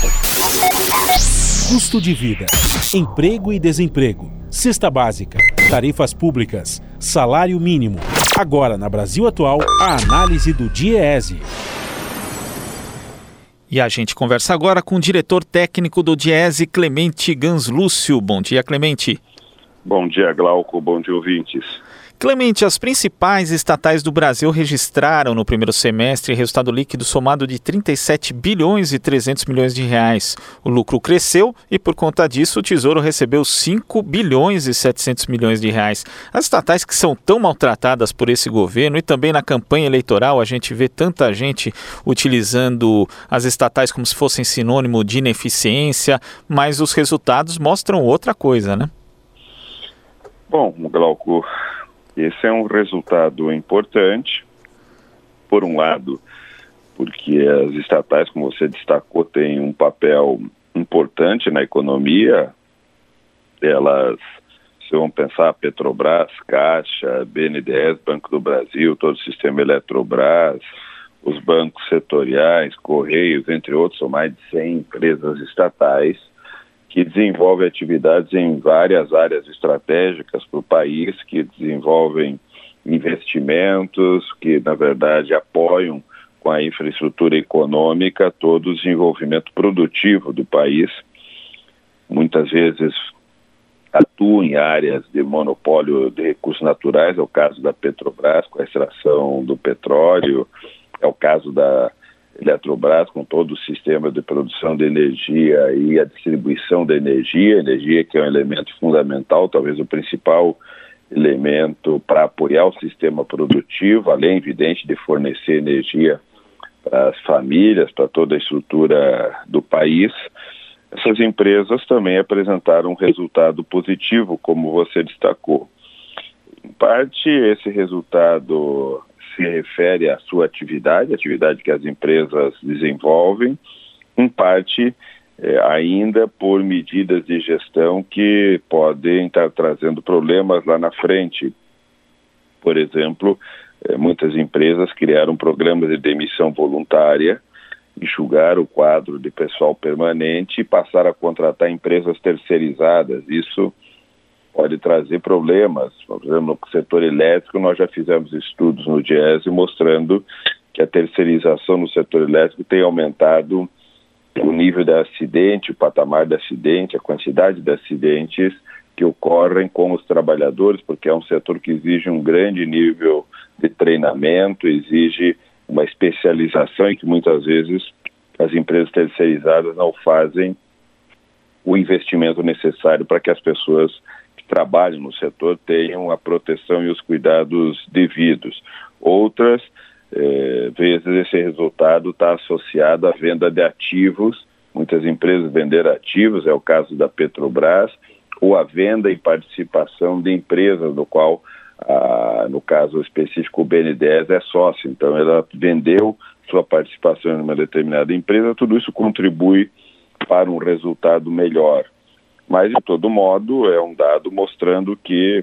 Custo de vida, emprego e desemprego, cesta básica, tarifas públicas, salário mínimo. Agora, na Brasil Atual, a análise do DIEESE. E a gente conversa agora com o diretor técnico do DIEESE, Clemente Ganslúcio. Bom dia, Clemente. Bom dia, Glauco. Bom dia, ouvintes. Clemente, as principais estatais do Brasil registraram no primeiro semestre resultado líquido somado de 37 bilhões e 300 milhões de reais. O lucro cresceu e, por conta disso, o Tesouro recebeu 5 bilhões e 700 milhões de reais. As estatais que são tão maltratadas por esse governo e também na campanha eleitoral a gente vê tanta gente utilizando as estatais como se fossem sinônimo de ineficiência, mas os resultados mostram outra coisa, né? Bom, Glauco, esse é um resultado importante, por um lado, porque as estatais, como você destacou, têm um papel importante na economia. Elas, se vão pensar, Petrobras, Caixa, BNDES, Banco do Brasil, todo o sistema Eletrobras, os bancos setoriais, Correios, entre outros, são mais de 100 empresas estatais que desenvolvem atividades em várias áreas estratégicas para o país, que desenvolvem investimentos, que, na verdade, apoiam com a infraestrutura econômica todo o desenvolvimento produtivo do país. Muitas vezes atuam em áreas de monopólio de recursos naturais, é o caso da Petrobras, com a extração do petróleo, é o caso da Eletrobras, com todo o sistema de produção de energia e a distribuição da energia que é um elemento fundamental, talvez o principal elemento para apoiar o sistema produtivo, além, evidente, de fornecer energia para as famílias, para toda a estrutura do país. Essas empresas também apresentaram um resultado positivo, como você destacou. Em parte, esse resultado se refere à sua atividade, a atividade que as empresas desenvolvem, em parte ainda por medidas de gestão que podem estar trazendo problemas lá na frente. Por exemplo, muitas empresas criaram programas de demissão voluntária, enxugaram o quadro de pessoal permanente e passaram a contratar empresas terceirizadas. Isso pode trazer problemas. Por exemplo, no setor elétrico, nós já fizemos estudos no DIEESE mostrando que a terceirização no setor elétrico tem aumentado o nível de acidente, o patamar de acidente, a quantidade de acidentes que ocorrem com os trabalhadores, porque é um setor que exige um grande nível de treinamento, exige uma especialização e que muitas vezes as empresas terceirizadas não fazem o investimento necessário para que as pessoas que trabalham no setor tenham a proteção e os cuidados devidos. Outras vezes esse resultado está associado à venda de ativos, muitas empresas venderam ativos, é o caso da Petrobras, ou a venda e participação de empresas, no qual, no caso específico, o BNDES é sócio. Então, ela vendeu sua participação em uma determinada empresa, tudo isso contribui para um resultado melhor. Mas, de todo modo, é um dado mostrando que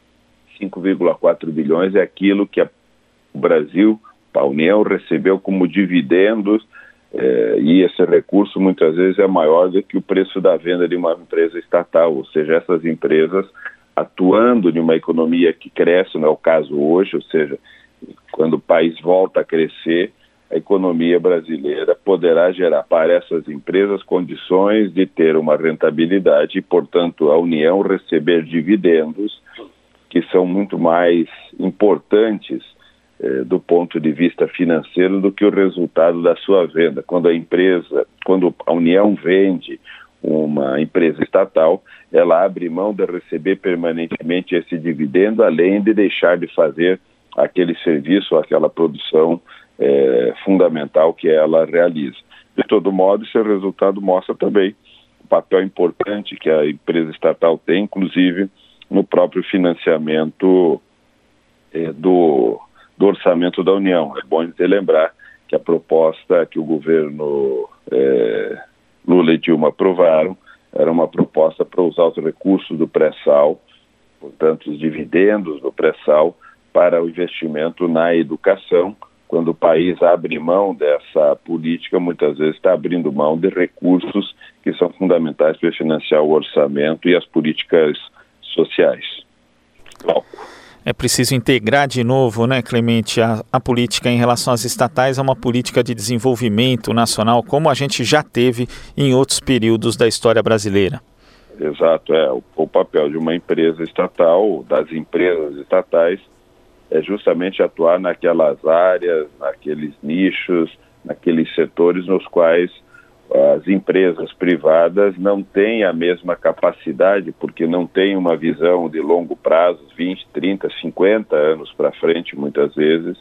5,4 bilhões é aquilo que o Brasil, a União, recebeu como dividendos, e esse recurso muitas vezes é maior do que o preço da venda de uma empresa estatal, ou seja, essas empresas atuando em uma economia que cresce, não é o caso hoje, ou seja, quando o país volta a crescer, a economia brasileira poderá gerar para essas empresas condições de ter uma rentabilidade e, portanto, a União receber dividendos que são muito mais importantes do ponto de vista financeiro do que o resultado da sua venda. Quando a União vende uma empresa estatal, ela abre mão de receber permanentemente esse dividendo, além de deixar de fazer aquele serviço, aquela produção fundamental que ela realiza. De todo modo, esse resultado mostra também o papel importante que a empresa estatal tem, inclusive no próprio financiamento do orçamento da União. É bom lembrar que a proposta que o governo Lula e Dilma aprovaram era uma proposta para usar os recursos do pré-sal, portanto os dividendos do pré-sal, para o investimento na educação, quando o país abre mão dessa política, muitas vezes está abrindo mão de recursos que são fundamentais para financiar o orçamento e as políticas sociais. É preciso integrar de novo, né, Clemente, a política em relação às estatais a uma política de desenvolvimento nacional, como a gente já teve em outros períodos da história brasileira. Exato, o papel de uma empresa estatal, das empresas estatais, é justamente atuar naquelas áreas, naqueles nichos, naqueles setores nos quais as empresas privadas não têm a mesma capacidade, porque não têm uma visão de longo prazo, 20, 30, 50 anos para frente, muitas vezes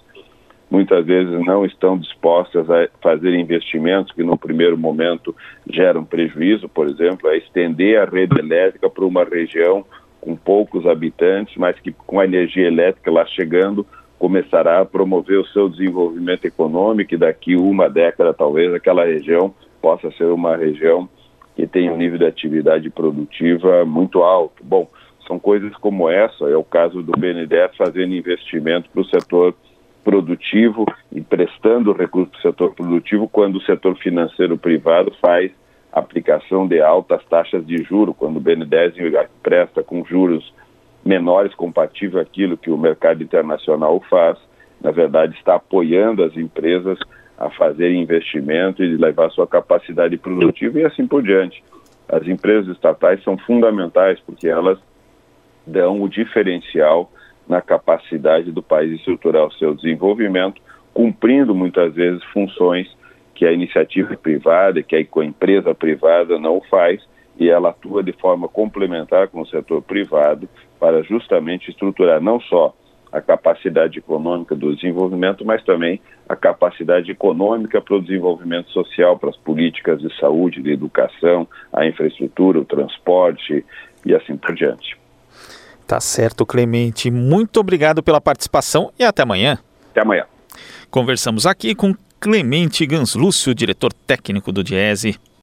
não estão dispostas a fazer investimentos que no primeiro momento geram prejuízo, por exemplo, a estender a rede elétrica para uma região com poucos habitantes, mas que com a energia elétrica lá chegando começará a promover o seu desenvolvimento econômico e daqui uma década talvez aquela região possa ser uma região que tem um nível de atividade produtiva muito alto. Bom, são coisas como essa, é o caso do BNDES fazendo investimento para o setor produtivo e prestando recursos para o setor produtivo quando o setor financeiro privado faz aplicação de altas taxas de juros, quando o BNDES presta com juros menores compatível àquilo que o mercado internacional faz, na verdade está apoiando as empresas a fazer investimento e levar sua capacidade produtiva e assim por diante. As empresas estatais são fundamentais porque elas dão o diferencial na capacidade do país estruturar o seu desenvolvimento, cumprindo muitas vezes funções que a iniciativa privada, que a empresa privada não faz, e ela atua de forma complementar com o setor privado para justamente estruturar não só a capacidade econômica do desenvolvimento, mas também a capacidade econômica para o desenvolvimento social, para as políticas de saúde, de educação, a infraestrutura, o transporte e assim por diante. Tá certo, Clemente. Muito obrigado pela participação e até amanhã. Até amanhã. Conversamos aqui com Clemente Ganslúcio, diretor técnico do DIEESE.